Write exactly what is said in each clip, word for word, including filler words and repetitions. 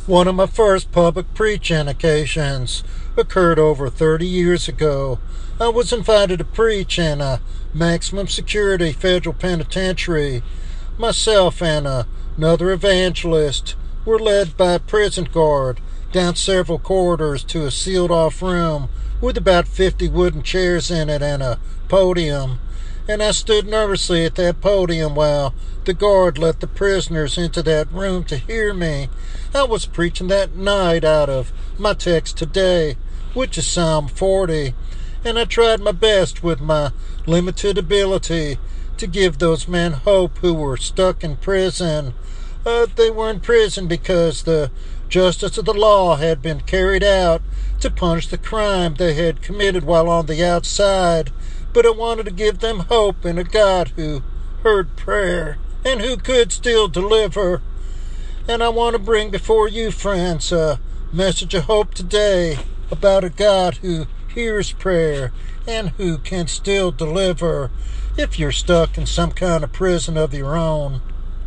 One of my first public preaching occasions occurred over thirty years ago. I was invited to preach in a maximum security federal penitentiary. Myself and another evangelist were led by a prison guard down several corridors to a sealed-off room with about fifty wooden chairs in it and a podium. And I stood nervously at that podium while the guard let the prisoners into that room to hear me. I was preaching that night out of my text today, which is Psalm forty, and I tried my best with my limited ability to give those men hope who were stuck in prison. Uh, they were in prison because the justice of the law had been carried out to punish the crime they had committed while on the outside. But I wanted to give them hope in a God who heard prayer and who could still deliver. And I want to bring before you, friends, a message of hope today about a God who hears prayer and who can still deliver if you're stuck in some kind of prison of your own.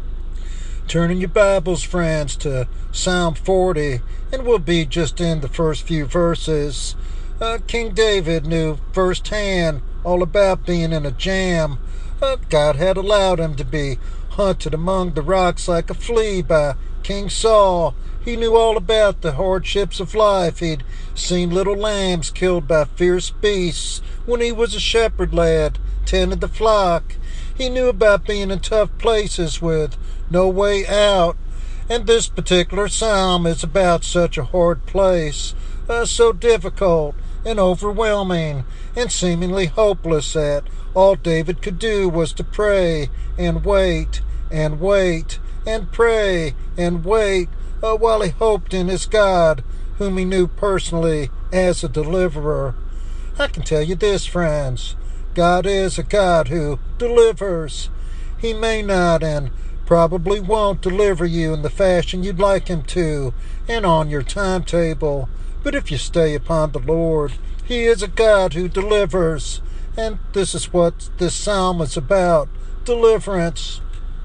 Turn in your Bibles, friends, to Psalm forty, and we'll be just in the first few verses. Uh, King David knew firsthand all about being in a jam. Uh, God had allowed him to be hunted among the rocks like a flea by King Saul. He knew all about the hardships of life. He'd seen little lambs killed by fierce beasts when he was a shepherd lad, tended the flock. He knew about being in tough places with no way out. And this particular psalm is about such a hard place, uh, so difficult and overwhelming and seemingly hopeless that all David could do was to pray and wait and wait and pray and wait uh, while he hoped in his God, whom he knew personally as a deliverer. I can tell you this, friends, God is a God who delivers. He may not and probably won't deliver you in the fashion you'd like him to and on your timetable. But if you stay upon the Lord, he is a God who delivers. And this is what this psalm is about, deliverance.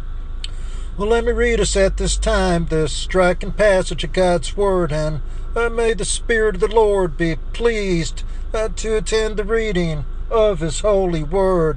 Well, let me read us at this time this striking passage of God's Word, and uh, may the Spirit of the Lord be pleased uh, to attend the reading of His holy Word.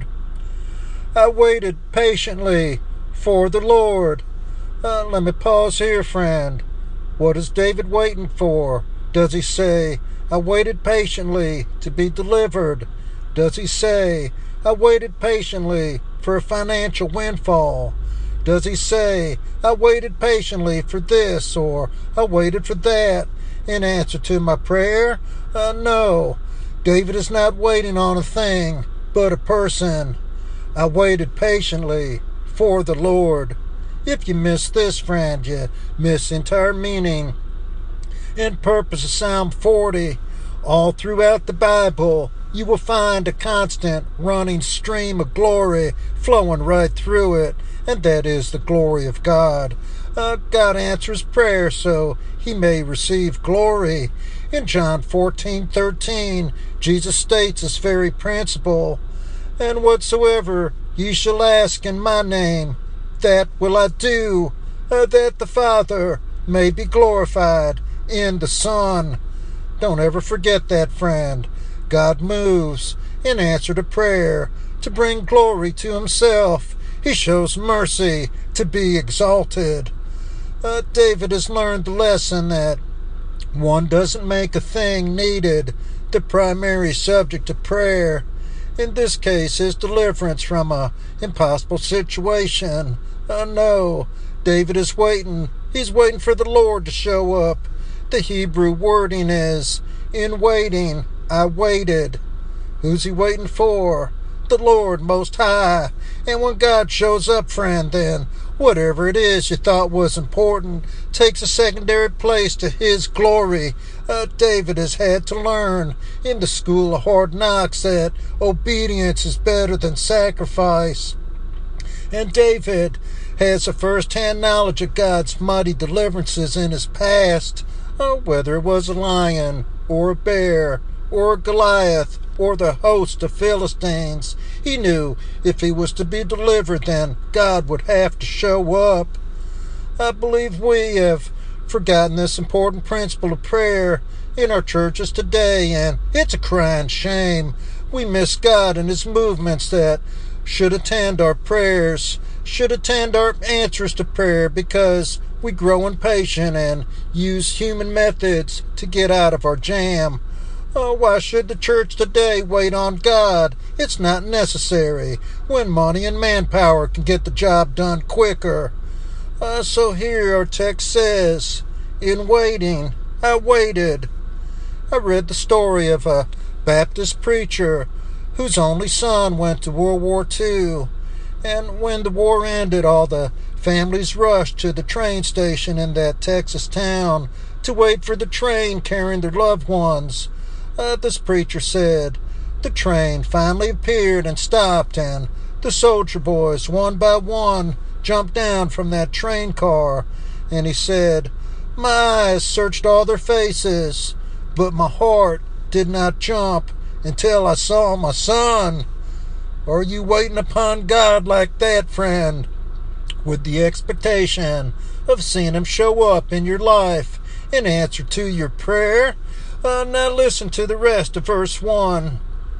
I waited patiently for the Lord. Uh, let me pause here, friend. What is David waiting for? Does he say, I waited patiently to be delivered? Does he say, I waited patiently for a financial windfall? Does he say, I waited patiently for this, or I waited for that in answer to my prayer? Uh, no, David is not waiting on a thing, but a person. I waited patiently for the Lord. If you miss this, friend, you miss the entire meaning and purpose of Psalm forty. All throughout the Bible, you will find a constant running stream of glory flowing right through it, and that is the glory of God. Uh, God answers prayer so he may receive glory. In John fourteen thirteen, Jesus states this very principle, and whatsoever ye shall ask in my name, that will I do, uh, that the Father may be glorified in the Son. Don't ever forget that, friend. God moves in answer to prayer to bring glory to himself. He shows mercy to be exalted. Uh, David has learned the lesson that one doesn't make a thing needed the primary subject of prayer. In this case, his deliverance from a impossible situation. Uh, no, David is waiting. He's waiting for the Lord to show up. The Hebrew wording is, in waiting, I waited. Who's he waiting for? The Lord Most High. And when God shows up, friend, then whatever it is you thought was important takes a secondary place to his glory. Uh, David has had to learn in the school of hard knocks that obedience is better than sacrifice. And David has a first-hand knowledge of God's mighty deliverances in his past, uh, whether it was a lion or a bear or a Goliath or the host of Philistines. He knew if he was to be delivered, then God would have to show up. I believe we have forgotten this important principle of prayer in our churches today, and it's a crying shame. We miss God and His movements that should attend our prayers, should attend our answers to prayer, because we grow impatient and use human methods to get out of our jam. Oh, why should the church today wait on God? It's not necessary when money and manpower can get the job done quicker. Uh, so here our text says, in waiting, I waited. I read the story of a Baptist preacher whose only son went to World War Two. And when the war ended, all the families rushed to the train station in that Texas town to wait for the train carrying their loved ones. Uh, this preacher said, the train finally appeared and stopped, and the soldier boys, one by one, jumped down from that train car. And he said, my eyes searched all their faces, but my heart did not jump until I saw my son. Are you waiting upon God like that, friend, with the expectation of seeing Him show up in your life in answer to your prayer? Uh, now listen to the rest of verse one.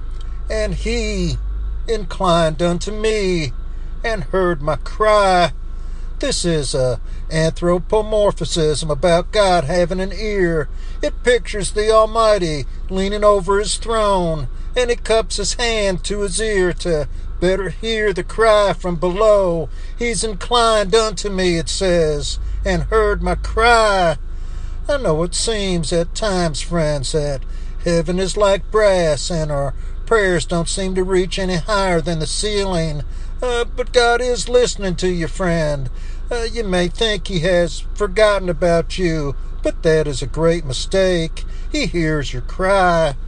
And He inclined unto me and heard my cry. This is a anthropomorphism about God having an ear. It pictures the Almighty leaning over His throne, and He cups His hand to His ear to better hear the cry from below. He's inclined unto me, it says, and heard my cry. I know it seems at times, friends, that heaven is like brass and our prayers don't seem to reach any higher than the ceiling. Uh, but God is listening to you, friend. Uh, you may think He has forgotten about you, but that is a great mistake. He hears your cry.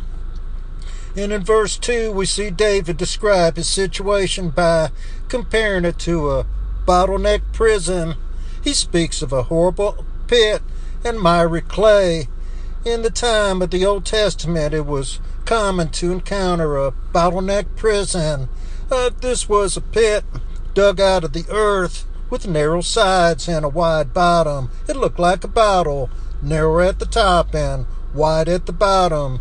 And in verse two, we see David describe his situation by comparing it to a bottleneck prison. He speaks of a horrible pit and miry clay. In the time of the Old Testament, it was common to encounter a bottleneck prison. Uh, this was a pit dug out of the earth with narrow sides and a wide bottom. It looked like a bottle, narrow at the top and wide at the bottom.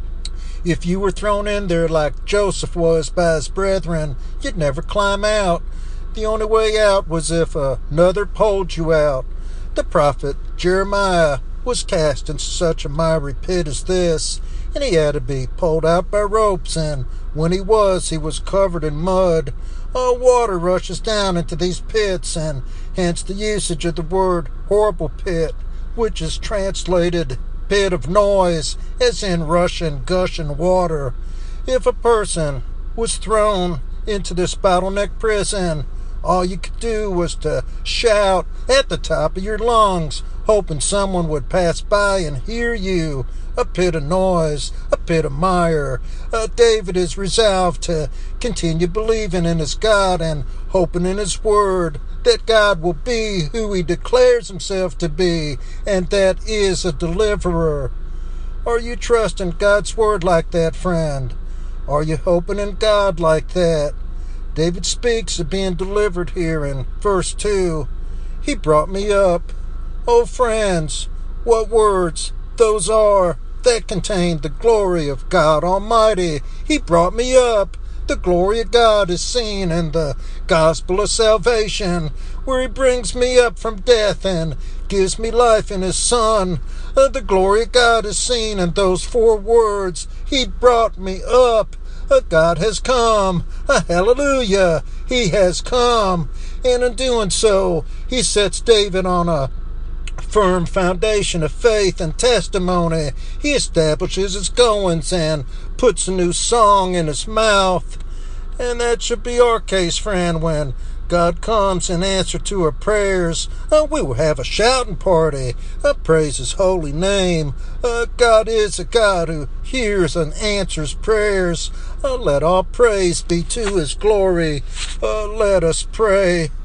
If you were thrown in there like Joseph was by his brethren, you'd never climb out. The only way out was if another pulled you out. The prophet Jeremiah was cast into such a miry pit as this, and he had to be pulled out by ropes, and when he was, he was covered in mud. Oh, water rushes down into these pits, and hence the usage of the word horrible pit, which is translated pit of noise, as in rushing, gushing water. If a person was thrown into this bottleneck prison, all you could do was to shout at the top of your lungs, hoping someone would pass by and hear you. A pit of noise, a pit of mire. Uh, David is resolved to continue believing in his God and hoping in His word that God will be who He declares Himself to be, and that is a deliverer. Are you trusting God's word like that, friend? Are you hoping in God like that? David speaks of being delivered here in verse two. He brought me up. Oh, friends, what words those are that contain the glory of God Almighty. He brought me up. The glory of God is seen in the gospel of salvation, where He brings me up from death and gives me life in His Son. Uh, the glory of God is seen in those four words. He brought me up. Uh, God has come. Uh, hallelujah. He has come. And in doing so, He sets David on a firm foundation of faith and testimony. He establishes his goings and puts a new song in his mouth. And that should be our case, friend. When God comes in answer to our prayers, uh, we will have a shouting party. Uh, praise His holy name. Uh, God is a God who hears and answers prayers. Uh, let all praise be to His glory. Uh, let us pray.